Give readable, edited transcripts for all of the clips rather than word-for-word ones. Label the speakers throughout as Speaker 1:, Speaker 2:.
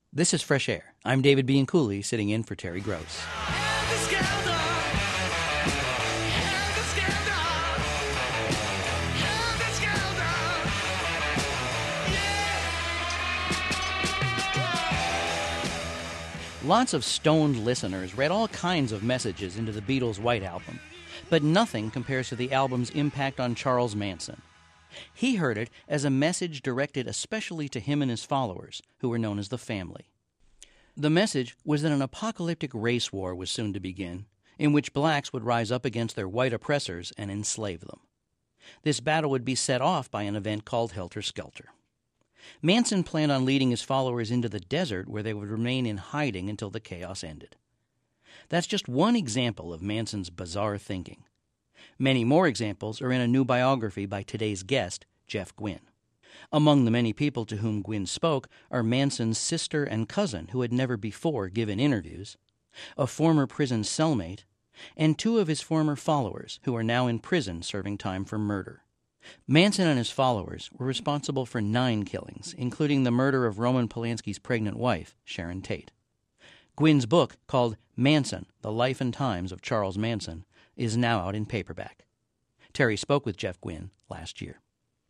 Speaker 1: This is Fresh Air. I'm David Bianculli, sitting in for Terry Gross. Lots of stoned listeners read all kinds of messages into the Beatles' White Album, but nothing compares to the album's impact on Charles Manson. He heard it as a message directed especially to him and his followers, who were known as the Family. The message was that an apocalyptic race war was soon to begin, in which blacks would rise up against their white oppressors and enslave them. This battle would be set off by an event called Helter Skelter. Manson planned on leading his followers into the desert where they would remain in hiding until the chaos ended. That's just one example of Manson's bizarre thinking. Many more examples are in a new biography by today's guest, Jeff Gwynne. Among the many people to whom Gwynne spoke are Manson's sister and cousin, who had never before given interviews, a former prison cellmate, and two of his former followers who are now in prison serving time for murder. Manson and his followers were responsible for 9 killings, including the murder of Roman Polanski's pregnant wife, Sharon Tate. Gwynne's book, called Manson, The Life and Times of Charles Manson, is now out in paperback. Terry spoke with Jeff Gwynne last year.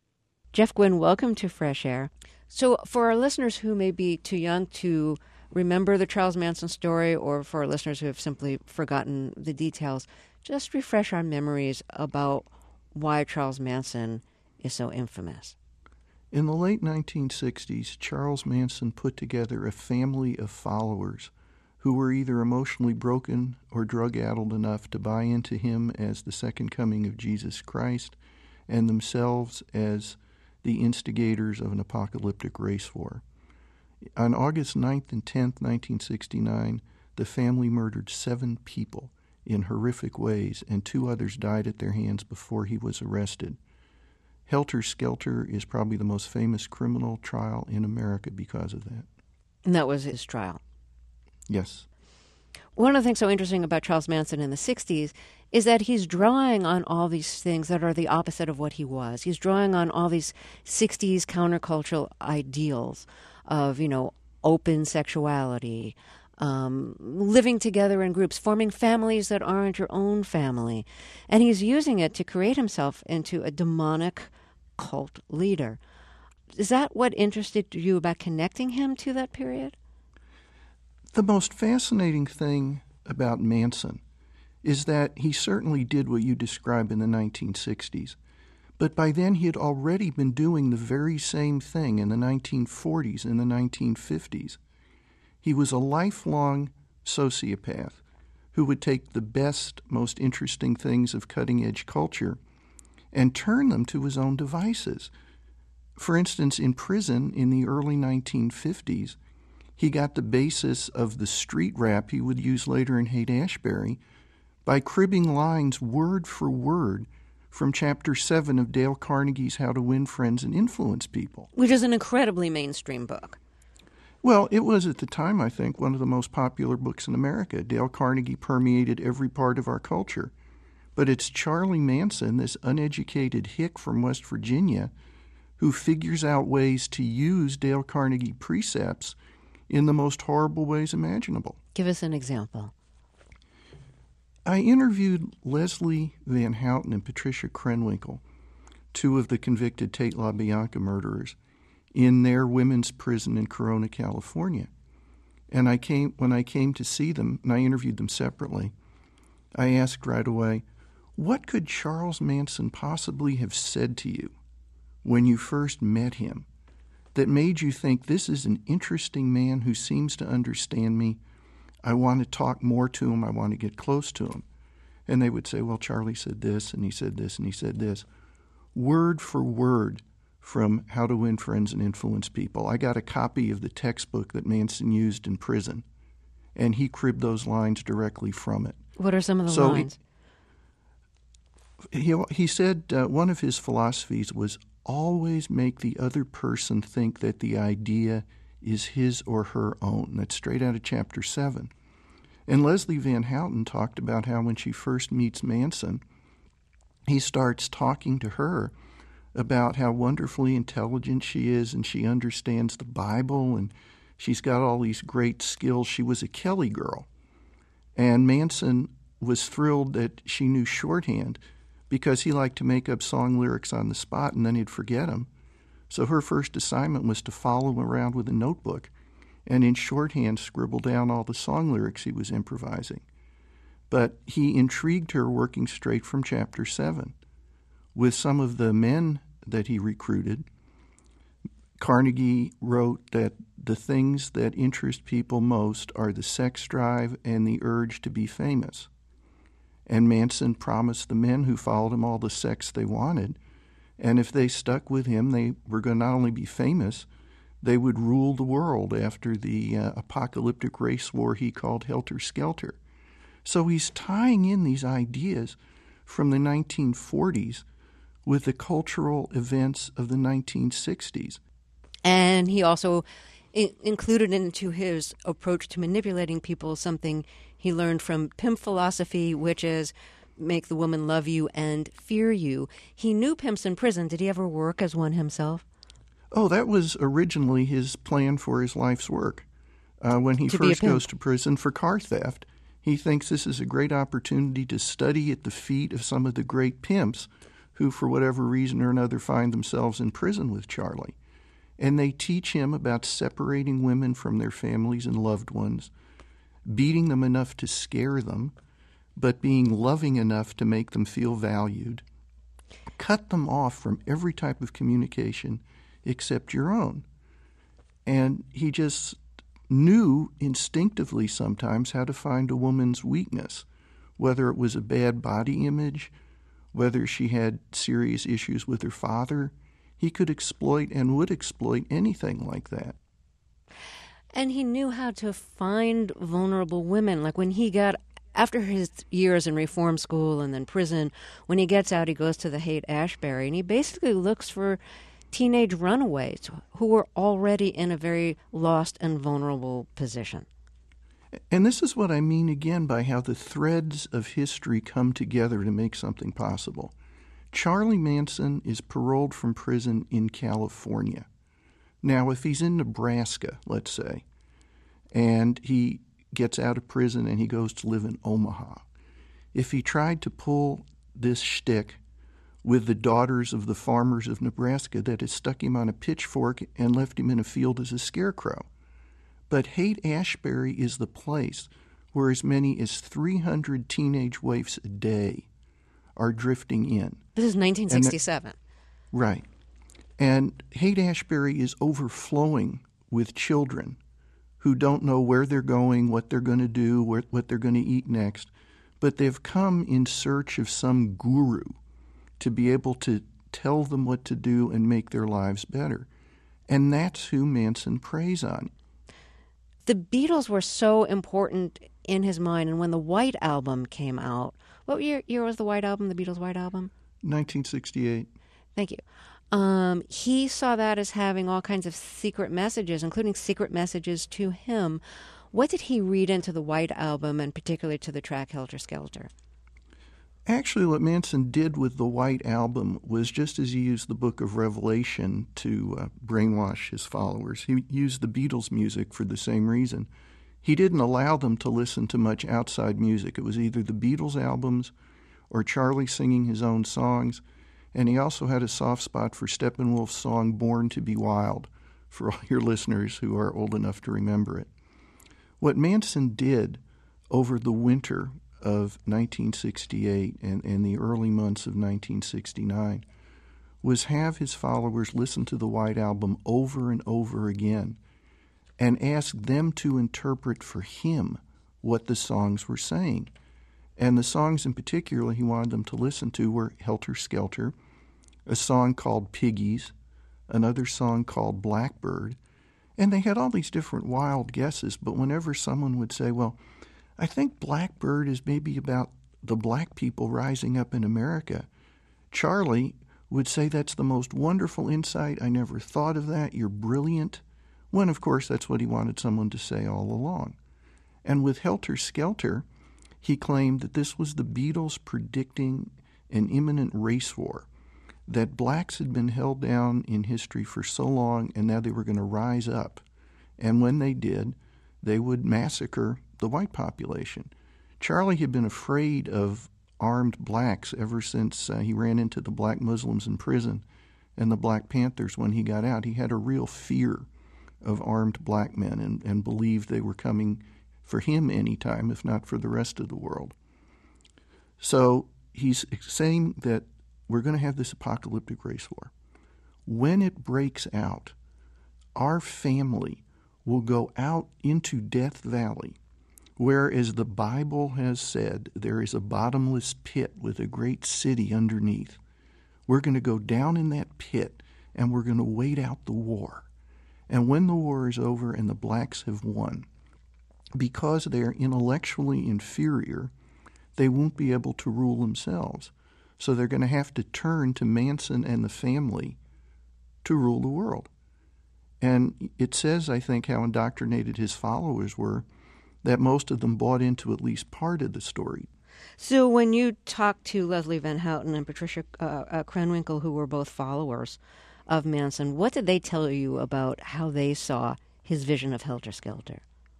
Speaker 2: Jeff Gwynne, welcome to Fresh Air. So for our listeners who may be too young to remember the Charles Manson story, or for our listeners who have simply forgotten the details, just refresh our memories about why Charles Manson is so infamous.
Speaker 3: In the late 1960s, Charles Manson put together a family of followers who were either emotionally broken or drug-addled enough to buy into him as the second coming of Jesus Christ and themselves as the instigators of an apocalyptic race war. On August 9th and 10th, 1969, the family murdered 7 people in horrific ways, and 2 others died at their hands before he was arrested. Helter Skelter is probably the most famous criminal trial in America because of that.
Speaker 2: And that was his trial.
Speaker 3: Yes.
Speaker 2: One of the things so interesting about Charles Manson in the 60s is that he's drawing on all these things that are the opposite of what he was. He's drawing on all these 60s countercultural ideals of, open sexuality, living together in groups, forming families that aren't your own family. And he's using it to create himself into a demonic cult leader. Is that what interested you about connecting him to that period?
Speaker 3: The most fascinating thing about Manson is that he certainly did what you describe in the 1960s. But by then he had already been doing the very same thing in the 1940s and the 1950s. He was a lifelong sociopath who would take the best, most interesting things of cutting-edge culture and turn them to his own devices. For instance, in prison in the early 1950s, he got the basis of the street rap he would use later in Haight-Ashbury by cribbing lines word for word from Chapter 7 of Dale Carnegie's How to Win Friends and Influence People.
Speaker 2: Which is an incredibly mainstream book.
Speaker 3: Well, it was at the time, I think, one of the most popular books in America. Dale Carnegie permeated every part of our culture. But it's Charlie Manson, this uneducated hick from West Virginia, who figures out ways to use Dale Carnegie precepts in the most horrible ways imaginable.
Speaker 2: Give us an example.
Speaker 3: I interviewed Leslie Van Houten and Patricia Krenwinkel, 2 of the convicted Tate LaBianca murderers, in their women's prison in Corona, California. And when I came to see them, and I interviewed them separately, I asked right away, what could Charles Manson possibly have said to you when you first met him that made you think, this is an interesting man who seems to understand me? I want to talk more to him. I want to get close to him. And they would say, well, Charlie said this, and he said this, and he said this. Word for word from How to Win Friends and Influence People. I got a copy of the textbook that Manson used in prison, and he cribbed those lines directly from it.
Speaker 2: What are some of the lines?
Speaker 3: He said one of his philosophies was always make the other person think that the idea is his or her own. That's straight out of Chapter 7. And Leslie Van Houten talked about how when she first meets Manson, he starts talking to her about how wonderfully intelligent she is and she understands the Bible and She's got all these great skills. She was a Kelly girl. And Manson was thrilled that she knew shorthand because he liked to make up song lyrics on the spot and then he'd forget them. So her first assignment was to follow him around with a notebook and in shorthand scribble down all the song lyrics he was improvising. But he intrigued her working straight from Chapter 7. With some of the men that he recruited, Carnegie wrote that the things that interest people most are the sex drive and the urge to be famous. And Manson promised the men who followed him all the sex they wanted, and if they stuck with him, they were going to not only be famous, they would rule the world after the apocalyptic race war he called Helter Skelter. So he's tying in these ideas from the 1940s with the cultural events of the 1960s.
Speaker 2: And he also included into his approach to manipulating people something he learned from pimp philosophy, which is make the woman love you and fear you. He knew pimps in prison. Did he ever work as one himself?
Speaker 3: Oh, that was originally his plan for his life's work. When he first goes to prison for car theft, he thinks this is a great opportunity to study at the feet of some of the great pimps who, for whatever reason or another, find themselves in prison with Charlie. And they teach him about separating women from their families and loved ones, beating them enough to scare them, but being loving enough to make them feel valued. Cut them off from every type of communication except your own. And he just knew instinctively sometimes how to find a woman's weakness, whether it was a bad body image, whether she had serious issues with her father. He could exploit and would exploit anything like that.
Speaker 2: And he knew how to find vulnerable women. Like when he got, after his years in reform school and then prison, when he gets out, he goes to the Haight-Ashbury, and he basically looks for teenage runaways who were already in a very lost and vulnerable position.
Speaker 3: And this is what I mean again by how the threads of history come together to make something possible. Charlie Manson is paroled from prison in California. Now, if he's in Nebraska, let's say, and he gets out of prison and he goes to live in Omaha, if he tried to pull this shtick with the daughters of the farmers of Nebraska, that has stuck him on a pitchfork and left him in a field as a scarecrow. But Haight-Ashbury is the place where as many as 300 teenage waifs a day are drifting in.
Speaker 2: This is 1967.
Speaker 3: Right. And Haight-Ashbury is overflowing with children who don't know where they're going, what they're going to do, what they're going to eat next. But they've come in search of some guru to be able to tell them what to do and make their lives better. And that's who Manson preys on.
Speaker 2: The Beatles were so important in his mind, and when the White Album came out, what year was the White Album, the Beatles' White Album?
Speaker 3: 1968.
Speaker 2: Thank you. He saw that as having all kinds of secret messages, including secret messages to him. What did he read into the White Album, and particularly to the track Helter Skelter?
Speaker 3: Actually, what Manson did with the White Album was just as he used the Book of Revelation to brainwash his followers. He used the Beatles' music for the same reason. He didn't allow them to listen to much outside music. It was either the Beatles' albums or Charlie singing his own songs, and he also had a soft spot for Steppenwolf's song Born to be Wild, for all your listeners who are old enough to remember it. What Manson did over the winter of 1968 and the early months of 1969 was have his followers listen to the White Album over and over again and ask them to interpret for him what the songs were saying. And the songs in particular he wanted them to listen to were Helter Skelter, a song called Piggies, another song called Blackbird, and they had all these different wild guesses, but whenever someone would say, well, I think Blackbird is maybe about the black people rising up in America, Charlie would say, that's the most wonderful insight. I never thought of that. You're brilliant. When, of course, that's what he wanted someone to say all along. And with Helter Skelter, he claimed that this was the Beatles predicting an imminent race war, that blacks had been held down in history for so long, and now they were going to rise up And when they did, they would massacre the white population. Charlie had been afraid of armed blacks ever since he ran into the black Muslims in prison and the Black Panthers when he got out. He had a real fear of armed black men and believed they were coming for him anytime, if not for the rest of the world. So he's saying that we're going to have this apocalyptic race war. When it breaks out, our family will go out into Death Valley, where, as the Bible has said, there is a bottomless pit with a great city underneath. We're going to go down in that pit, and we're going to wait out the war. And when the war is over and the blacks have won, because they are intellectually inferior, they won't be able to rule themselves. So they're going to have to turn to Manson and the family to rule the world. And it says, I think, how indoctrinated his followers were, that most of them bought into at least part of the story.
Speaker 2: So when you talked to Leslie Van Houten and Patricia Krenwinkel, who were both followers of Manson, what did they tell you about how they saw his vision of Helter Skelter?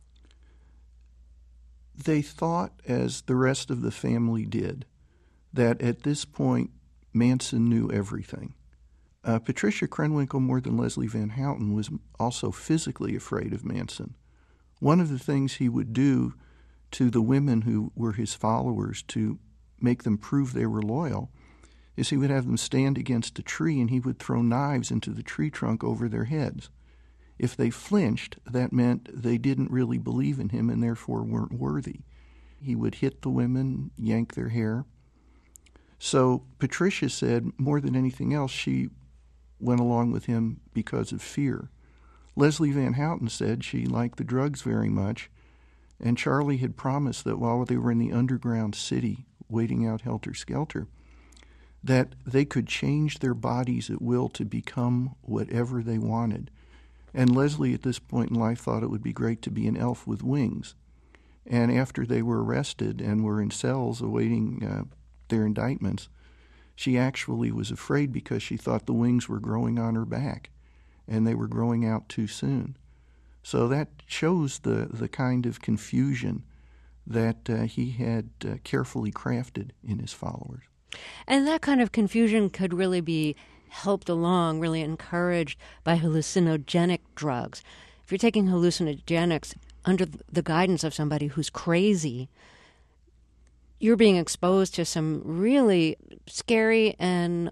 Speaker 3: They thought, as the rest of the family did, that at this point Manson knew everything. Patricia Krenwinkel, more than Leslie Van Houten, was also physically afraid of Manson. One of the things he would do to the women who were his followers to make them prove they were loyal is he would have them stand against a tree and he would throw knives into the tree trunk over their heads. If they flinched, that meant they didn't really believe in him and therefore weren't worthy. He would hit the women, yank their hair. So Patricia said, more than anything else, she went along with him because of fear. Leslie Van Houten said she liked the drugs very much, and Charlie had promised that while they were in the underground city waiting out Helter Skelter, that they could change their bodies at will to become whatever they wanted. And Leslie, at this point in life, thought it would be great to be an elf with wings. And after they were arrested and were in cells awaiting their indictments, she actually was afraid because she thought the wings were growing on her back, and they were growing out too soon. So that shows the kind of confusion that he had carefully crafted in his followers.
Speaker 2: And that kind of confusion could really be helped along, really encouraged by hallucinogenic drugs. If you're taking hallucinogenics under the guidance of somebody who's crazy, you're being exposed to some really scary and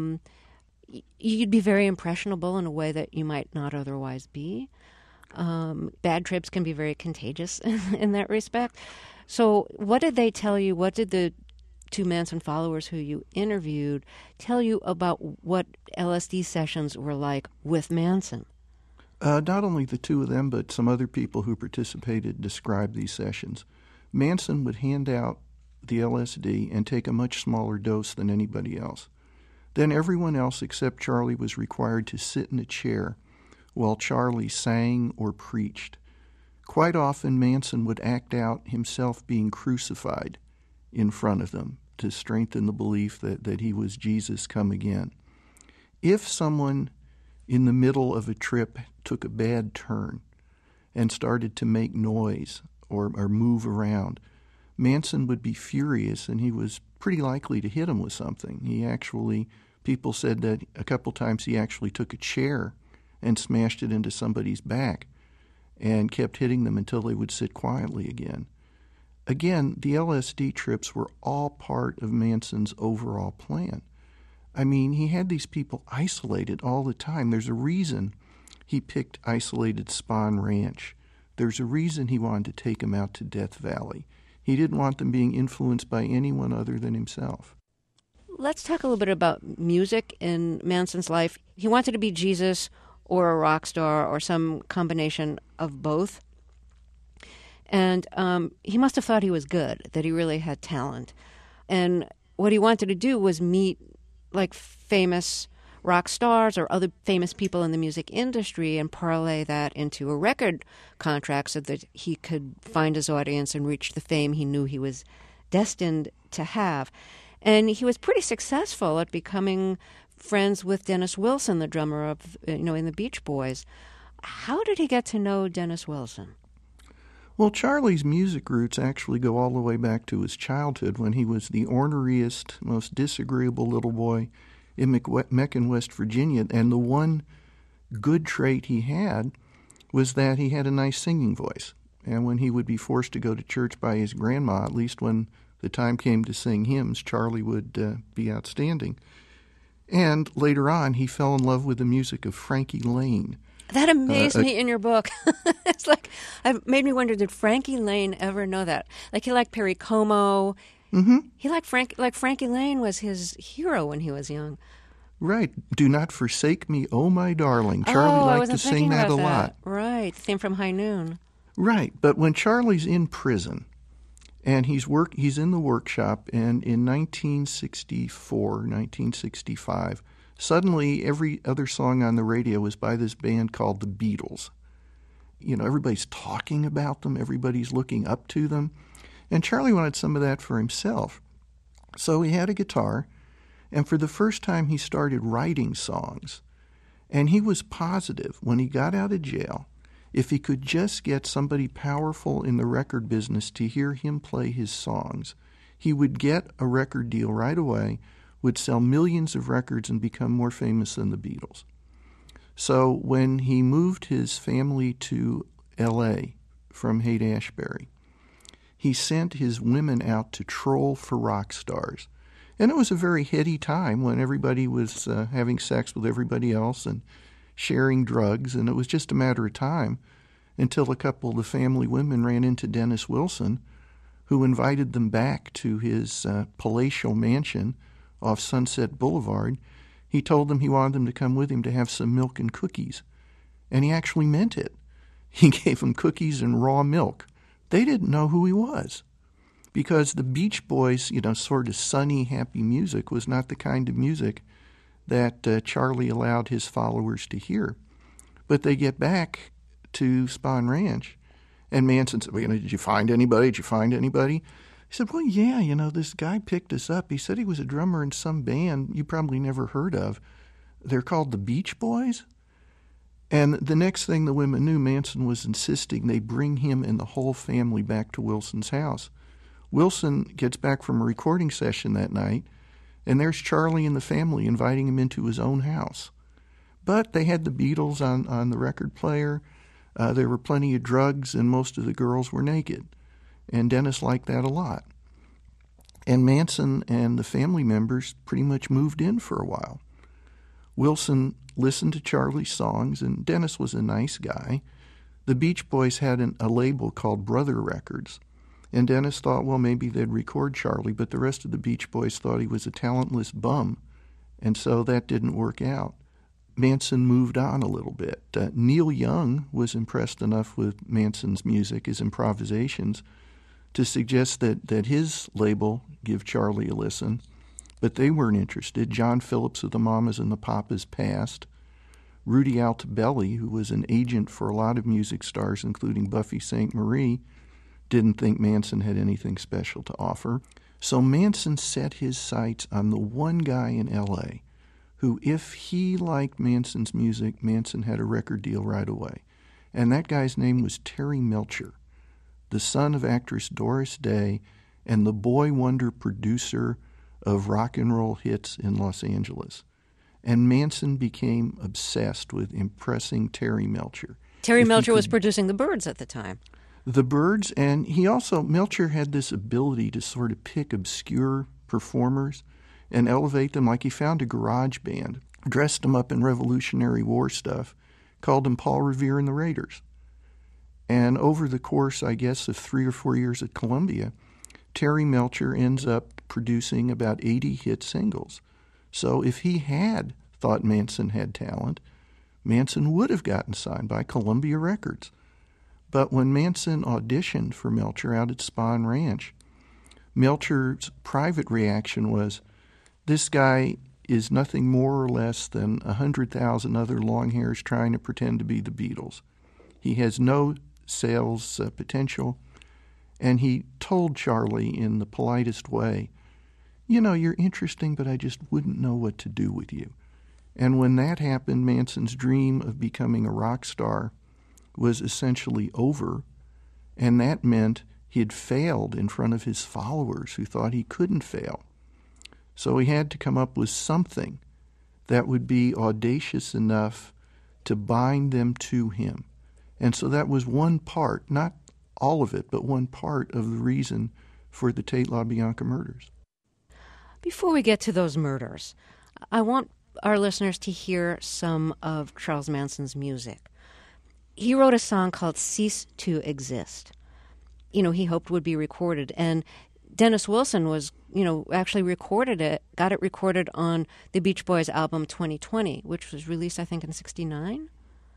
Speaker 2: you'd be very impressionable in a way that you might not otherwise be. Bad trips can be very contagious in that respect. So what did they tell you? What did the two Manson followers who you interviewed tell you about what LSD sessions were like with Manson?
Speaker 3: Not only the two of them, but some other people who participated described these sessions. Manson would hand out the LSD and take a much smaller dose than anybody else. Then everyone else except Charlie was required to sit in a chair while Charlie sang or preached. Quite often, Manson would act out himself being crucified in front of them to strengthen the belief that he was Jesus come again. If someone in the middle of a trip took a bad turn and started to make noise or move around, Manson would be furious, and he was pretty likely to hit him with something. People said that a couple times he actually took a chair and smashed it into somebody's back and kept hitting them until they would sit quietly again. Again, the LSD trips were all part of Manson's overall plan. I mean, he had these people isolated all the time. There's a reason he picked isolated Spahn Ranch. There's a reason he wanted to take them out to Death Valley. He didn't want them being influenced by anyone other than himself.
Speaker 2: Let's talk a little bit about music in Manson's life. He wanted to be Jesus or a rock star or some combination of both. And he must have thought he was good, that he really had talent. And what he wanted to do was meet like famous rock stars or other famous people in the music industry and parlay that into a record contract so that he could find his audience and reach the fame he knew he was destined to have. And he was pretty successful at becoming friends with Dennis Wilson, the drummer of, in the Beach Boys. how did he get to know Dennis Wilson?
Speaker 3: Well, Charlie's music roots actually go all the way back to his childhood when he was the orneriest, most disagreeable little boy in Macon, West Virginia. And the one good trait he had was that he had a nice singing voice. And when he would be forced to go to church by his grandma, at least when the time came to sing hymns, Charlie would be outstanding. And later on, he fell in love with the music of Frankie Laine.
Speaker 2: That amazed me in your book. It's like, it made me wonder, did Frankie Laine ever know that? Like, he liked Perry Como.
Speaker 3: Mm-hmm.
Speaker 2: He liked Frankie Laine was his hero when he was young.
Speaker 3: Right. Do Not Forsake Me, Oh My Darling. Charlie liked to sing that a lot.
Speaker 2: Right. The theme from High Noon.
Speaker 3: Right. But when Charlie's in prison and he's in the workshop, and in 1964, 1965, suddenly every other song on the radio was by this band called the Beatles. You know, everybody's talking about them, everybody's looking up to them. And Charlie wanted some of that for himself. So he had a guitar, and for the first time he started writing songs. And he was positive when he got out of jail, if he could just get somebody powerful in the record business to hear him play his songs, he would get a record deal right away, would sell millions of records and become more famous than the Beatles. So when he moved his family to L.A. from Haight-Ashbury, he sent his women out to troll for rock stars. And it was a very heady time when everybody was having sex with everybody else and sharing drugs, and it was just a matter of time until a couple of the family women ran into Dennis Wilson, who invited them back to his palatial mansion off Sunset Boulevard. He told them he wanted them to come with him to have some milk and cookies, and he actually meant it. He gave them cookies and raw milk. They didn't know who he was, because the Beach Boys, sort of sunny, happy music was not the kind of music that Charlie allowed his followers to hear. But they get back to Spahn Ranch, and Manson said, well, did you find anybody? Did you find anybody? He said, well, yeah, this guy picked us up. He said he was a drummer in some band you probably never heard of. They're called the Beach Boys. And the next thing the women knew, Manson was insisting they bring him and the whole family back to Wilson's house. Wilson gets back from a recording session that night, and there's Charlie and the family inviting him into his own house. But they had the Beatles on the record player. There were plenty of drugs, and most of the girls were naked. And Dennis liked that a lot. And Manson and the family members pretty much moved in for a while. Wilson listened to Charlie's songs, and Dennis was a nice guy. The Beach Boys had a label called Brother Records, and Dennis thought, well, maybe they'd record Charlie, but the rest of the Beach Boys thought he was a talentless bum, and so that didn't work out. Manson moved on a little bit. Neil Young was impressed enough with Manson's music, his improvisations, to suggest that his label give Charlie a listen, but they weren't interested. John Phillips of the Mamas and the Papas passed. Rudy Altobelli, who was an agent for a lot of music stars, including Buffy St. Marie, didn't think Manson had anything special to offer. So Manson set his sights on the one guy in L.A. who, if he liked Manson's music, Manson had a record deal right away. And that guy's name was Terry Melcher, the son of actress Doris Day and the boy wonder producer of rock and roll hits in Los Angeles. And Manson became obsessed with impressing Terry Melcher.
Speaker 2: Terry Melcher was producing the Byrds at the time.
Speaker 3: The Byrds, and Melcher had this ability to sort of pick obscure performers and elevate them. Like, he found a garage band, dressed them up in Revolutionary War stuff, called them Paul Revere and the Raiders. And over the course, I guess, of 3 or 4 years at Columbia, Terry Melcher ends up producing about 80 hit singles. So if he had thought Manson had talent, Manson would have gotten signed by Columbia Records. But when Manson auditioned for Melcher out at Spahn Ranch, Melcher's private reaction was, this guy is nothing more or less than 100,000 other long hairs trying to pretend to be the Beatles. He has no sales potential, and he told Charlie in the politest way, you're interesting, but I just wouldn't know what to do with you. And when that happened, Manson's dream of becoming a rock star was essentially over, and that meant he had failed in front of his followers who thought he couldn't fail. So he had to come up with something that would be audacious enough to bind them to him. And so that was one part, not all of it, but one part of the reason for the Tate LaBianca murders.
Speaker 2: Before we get to those murders, I want our listeners to hear some of Charles Manson's music. He wrote a song called Cease to Exist. He hoped would be recorded. And Dennis Wilson was, actually recorded it, got it recorded on the Beach Boys album 2020, which was released, I think, in 1969?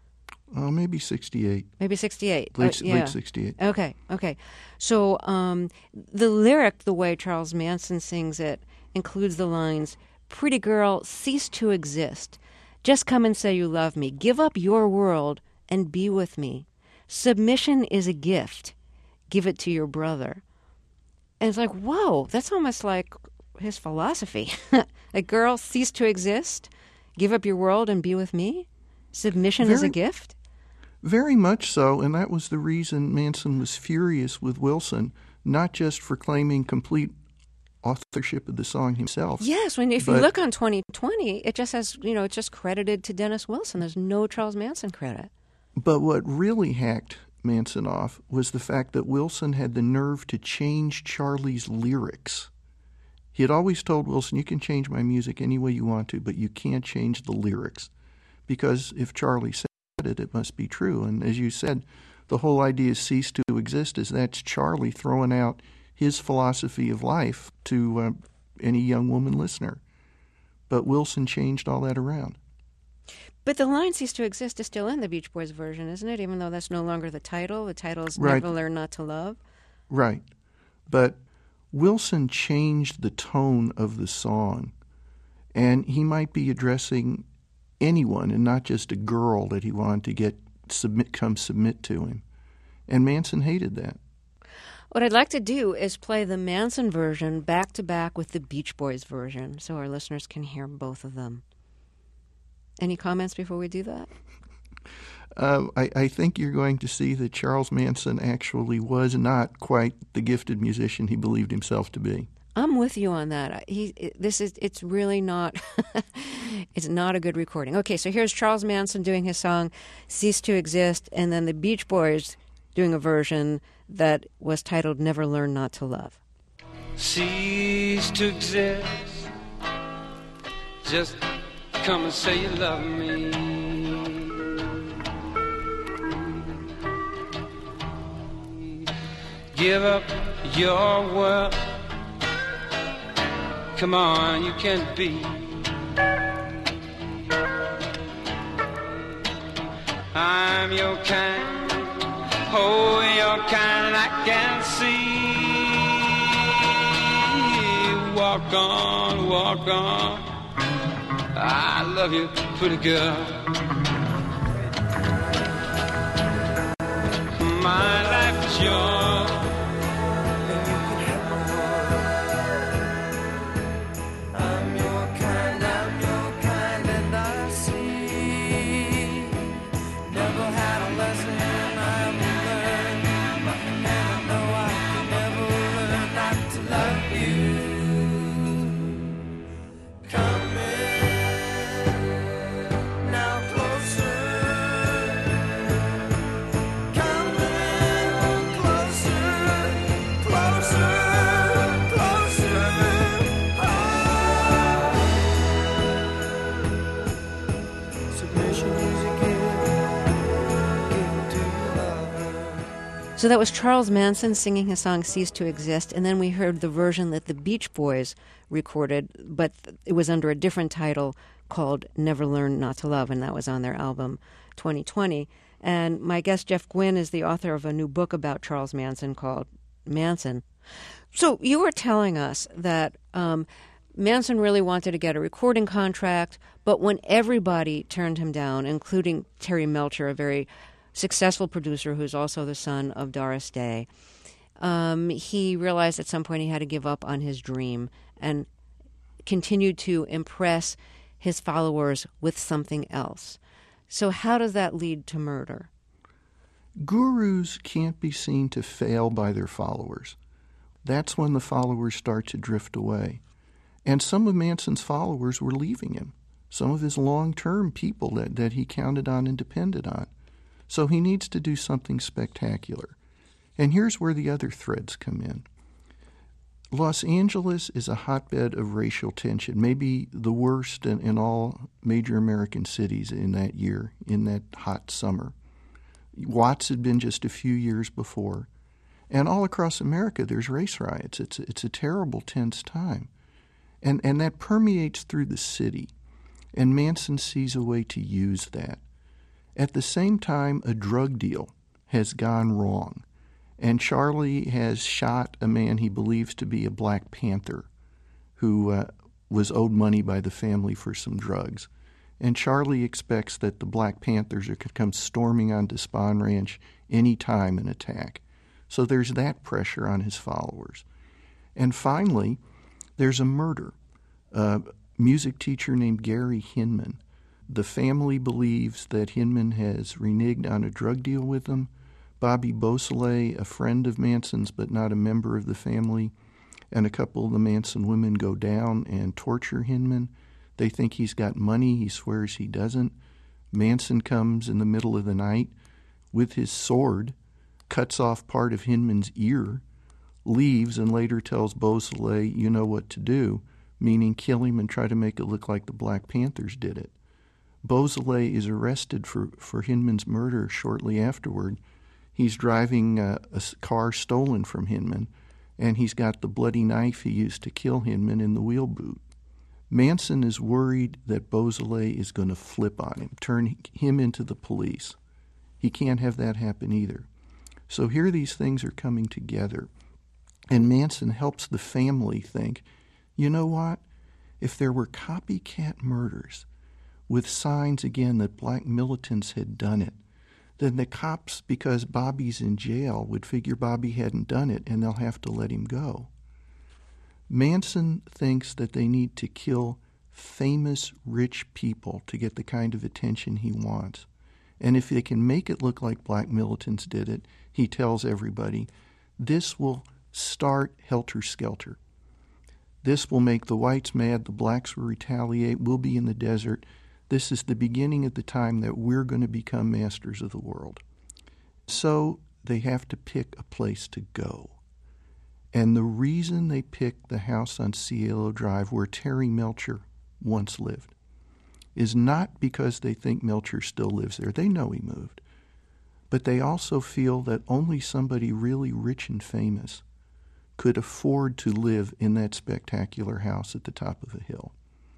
Speaker 3: Maybe 68.
Speaker 2: Maybe 68.
Speaker 3: Late 68.
Speaker 2: Okay. So the lyric, the way Charles Manson sings it, includes the lines, "Pretty girl, cease to exist. Just come and say you love me. Give up your world and be with me. Submission is a gift. Give it to your brother." And it's like, whoa, that's almost like his philosophy. Like, girl, cease to exist. Give up your world and be with me. Submission is a gift.
Speaker 3: Very much so, and that was the reason Manson was furious with Wilson, not just for claiming complete authorship of the song himself.
Speaker 2: Yes, if you look on 2020, it just says, it's just credited to Dennis Wilson. There's no Charles Manson credit.
Speaker 3: But what really hacked Manson off was the fact that Wilson had the nerve to change Charlie's lyrics. He had always told Wilson, you can change my music any way you want to, but you can't change the lyrics. Because if Charlie said it, it must be true. And as you said, the whole idea cease to exist is that's Charlie throwing out his philosophy of life to any young woman listener. But Wilson changed all that around.
Speaker 2: But the line "cease to exist" is still in the Beach Boys version, isn't it? Even though that's no longer the title. The title is
Speaker 3: Right.
Speaker 2: Never Learn Not to Love.
Speaker 3: Right. But Wilson changed the tone of the song. And he might be addressing anyone and not just a girl that he wanted to come submit to him. And Manson hated that.
Speaker 2: What I'd like to do is play the Manson version back to back with the Beach Boys version so our listeners can hear both of them. Any comments before we do that?
Speaker 3: I think you're going to see that Charles Manson actually was not quite the gifted musician he believed himself to be.
Speaker 2: I'm with you on that. It's really not, it's not a good recording. Okay, so here's Charles Manson doing his song "Cease to Exist," and then the Beach Boys doing a version that was titled "Never Learn Not to Love."
Speaker 4: Cease to exist. Just come and say you love me. Give up your world. Come on, you can't be. I'm your kind, oh, your kind, I can see. Walk on, walk on. I love you, pretty girl. My life is yours. I'm your kind, and I see. Never had a lesson I've learned, and I know I can never learn not to love you. Come in now closer. Come in closer, closer, closer. Oh. Submission is a gift given to your lover.
Speaker 2: So that was Charles Manson singing his song "Cease to Exist," and then we heard the version that the Beach Boys recorded, but it was under a different title called "Never Learn Not to Love," and that was on their album 2020. And my guest, Jeff Gwynne, is the author of a new book about Charles Manson called Manson. So you were telling us that Manson really wanted to get a recording contract, but when everybody turned him down, including Terry Melcher, a very successful producer who's also the son of Doris Day, he realized at some point he had to give up on his dream and continued to impress his followers with something else. So how does that lead to murder?
Speaker 3: Gurus can't be seen to fail by their followers. That's when the followers start to drift away. And some of Manson's followers were leaving him, some of his long-term people that he counted on and depended on. So he needs to do something spectacular. And here's where the other threads come in. Los Angeles is a hotbed of racial tension, maybe the worst in all major American cities in that year, in that hot summer. Watts had been just a few years before. And all across America, there's race riots. It's a terrible, tense time. And that permeates through the city. And Manson sees a way to use that. At the same time, a drug deal has gone wrong. And Charlie has shot a man he believes to be a Black Panther who was owed money by the family for some drugs. And Charlie expects that the Black Panthers are going to come storming onto Spahn Ranch any time and attack. So there's that pressure on his followers. And finally, there's a murder. A music teacher named Gary Hinman. The family believes that Hinman has reneged on a drug deal with them. Bobby Beausoleil, a friend of Manson's but not a member of the family, and a couple of the Manson women go down and torture Hinman. They think he's got money. He swears he doesn't. Manson comes in the middle of the night with his sword, cuts off part of Hinman's ear, leaves, and later tells Beausoleil, you know what to do, meaning kill him and try to make it look like the Black Panthers did it. Beausoleil is arrested for Hinman's murder shortly afterward. He's driving a car stolen from Hinman, and he's got the bloody knife he used to kill Hinman in the wheel boot. Manson is worried that Beausoleil is going to flip on him, turn him into the police. He can't have that happen either. So here these things are coming together, and Manson helps the family think, you know what? If there were copycat murders with signs, again, that Black militants had done it, then the cops, because Bobby's in jail, would figure Bobby hadn't done it, and they'll have to let him go. Manson thinks that they need to kill famous, rich people to get the kind of attention he wants. And if they can make it look like Black militants did it, he tells everybody, this will start helter-skelter. This will make the whites mad, the blacks will retaliate, we'll be in the desert. This is the beginning of the time that we're going to become masters of the world. So they have to pick a place to go. And the reason they picked the house on Cielo Drive where Terry Melcher once lived is not because they think Melcher still lives there. They know he moved. But they also feel that only somebody really rich and famous could afford to live in that spectacular house at the top of a hill.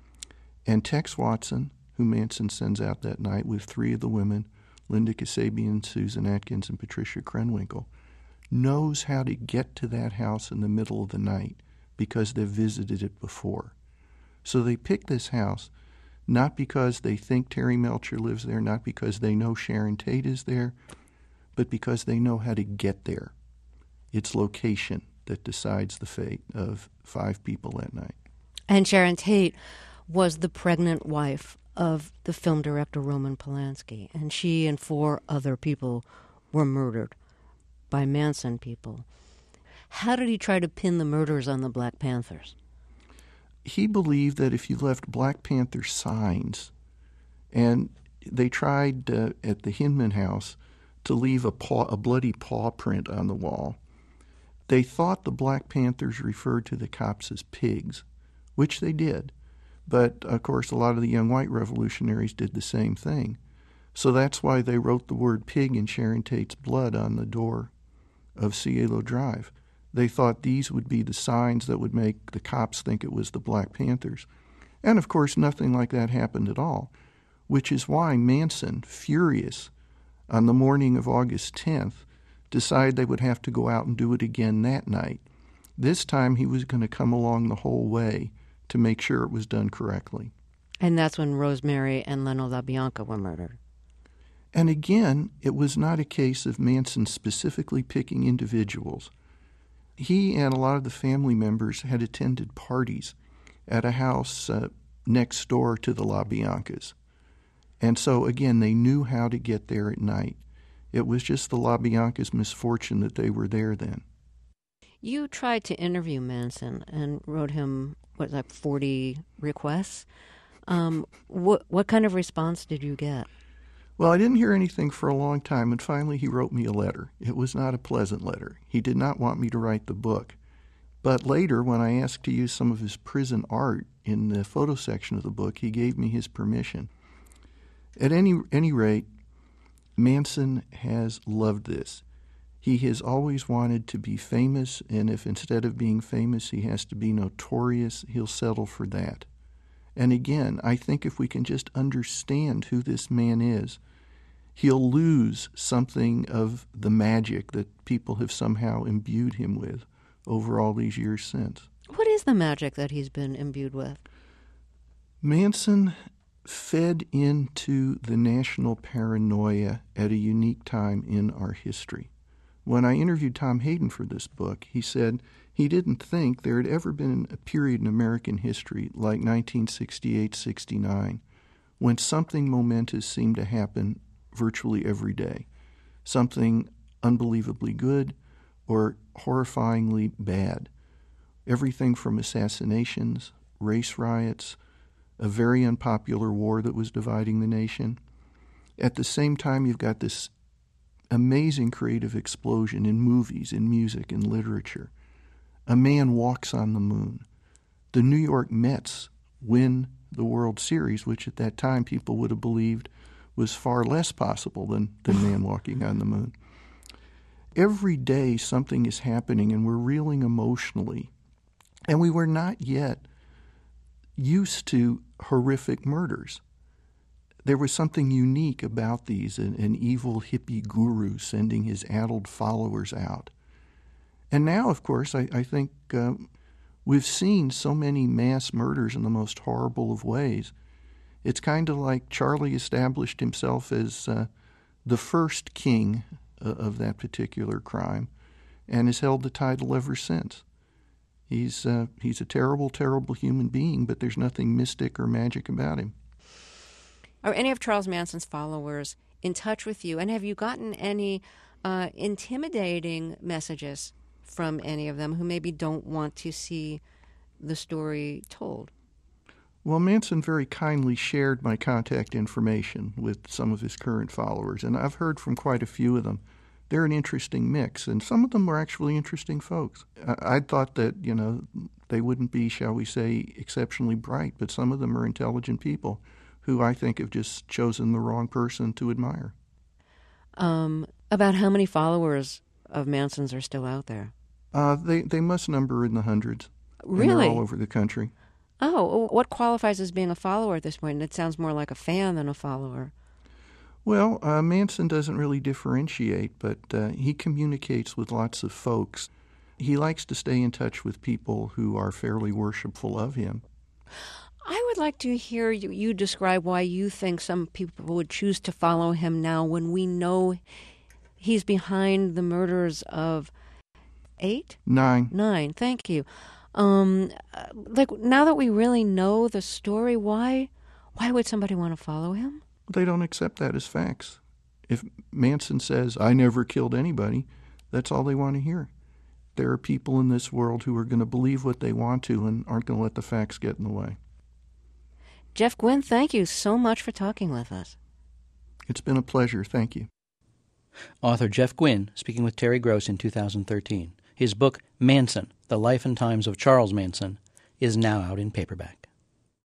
Speaker 3: And Tex Watson, who Manson sends out that night with three of the women, Linda Kasabian, Susan Atkins, and Patricia Krenwinkel, knows how to get to that house in the middle of the night because they've visited it before. So they pick this house not because they think Terry Melcher lives there, not because they know Sharon Tate is there, but because they know how to get there. It's location that decides the fate of 5 people that night.
Speaker 2: And Sharon Tate was the pregnant wife of the film director Roman Polanski, and she and 4 other people were murdered by Manson people. How did he try to pin the murders on the Black Panthers?
Speaker 3: He believed that if you left Black Panther signs, and they tried at the Hinman house to leave a bloody paw print on the wall, they thought the Black Panthers referred to the cops as pigs, which they did. But, of course, a lot of the young white revolutionaries did the same thing. So that's why they wrote the word pig in Sharon Tate's blood on the door of Cielo Drive. They thought these would be the signs that would make the cops think it was the Black Panthers. And, of course, nothing like that happened at all, which is why Manson, furious, on the morning of August 10th, decided they would have to go out and do it again that night. This time he was going to come along the whole way to make sure it was done correctly.
Speaker 2: And that's when Rosemary and Leno LaBianca were murdered.
Speaker 3: And again, it was not a case of Manson specifically picking individuals. He and a lot of the family members had attended parties at a house next door to the LaBiancas. And so, again, they knew how to get there at night. It was just the LaBiancas' misfortune that they were there then.
Speaker 2: You tried to interview Manson and wrote him, 40 requests? What kind of response did you get?
Speaker 3: Well, I didn't hear anything for a long time, and finally he wrote me a letter. It was not a pleasant letter. He did not want me to write the book. But later, when I asked to use some of his prison art in the photo section of the book, he gave me his permission. At any rate, Manson has loved this. He has always wanted to be famous, and if instead of being famous he has to be notorious, he'll settle for that. And again, I think if we can just understand who this man is, he'll lose something of the magic that people have somehow imbued him with over all these years since.
Speaker 2: What is the magic that he's been imbued with?
Speaker 3: Manson fed into the national paranoia at a unique time in our history. When I interviewed Tom Hayden for this book, he said he didn't think there had ever been a period in American history like 1968-69 when something momentous seemed to happen virtually every day, something unbelievably good or horrifyingly bad. Everything from assassinations, race riots, a very unpopular war that was dividing the nation. At the same time, you've got this amazing creative explosion in movies, in music, in literature. A man walks on the moon. The New York Mets win the World Series, which at that time people would have believed was far less possible than man walking on the moon. Every day something is happening and we're reeling emotionally. And we were not yet used to horrific murders. There was something unique about these, an evil hippie guru sending his addled followers out. And now, of course, I think we've seen so many mass murders in the most horrible of ways. It's kind of like Charlie established himself as the first king of that particular crime and has held the title ever since. He's a terrible, terrible human being, but there's nothing mystic or magic about him.
Speaker 2: Are any of Charles Manson's followers in touch with you? And have you gotten any intimidating messages from any of them who maybe don't want to see the story told?
Speaker 3: Well, Manson very kindly shared my contact information with some of his current followers, and I've heard from quite a few of them. They're an interesting mix, and some of them are actually interesting folks. I thought that, they wouldn't be, shall we say, exceptionally bright, but some of them are intelligent people who I think have just chosen the wrong person to admire.
Speaker 2: About how many followers of Manson's are still out there?
Speaker 3: They must number in the hundreds.
Speaker 2: Really?
Speaker 3: And they're all over the country.
Speaker 2: Oh, what qualifies as being a follower at this point? It sounds more like a fan than a follower.
Speaker 3: Well, Manson doesn't really differentiate, but he communicates with lots of folks. He likes to stay in touch with people who are fairly worshipful of him.
Speaker 2: I would like to hear you describe why you think some people would choose to follow him now when we know he's behind the murders of 8?
Speaker 3: 9.
Speaker 2: 9, thank you. Now that we really know the story, why would somebody want to follow him?
Speaker 3: They don't accept that as facts. If Manson says, I never killed anybody, that's all they want to hear. There are people in this world who are going to believe what they want to and aren't going to let the facts get in the way.
Speaker 2: Jeff Guinn, thank you so much for talking with us.
Speaker 3: It's been a pleasure. Thank you.
Speaker 1: Author Jeff Guinn speaking with Terry Gross in 2013. His book, Manson, The Life and Times of Charles Manson, is now out in paperback.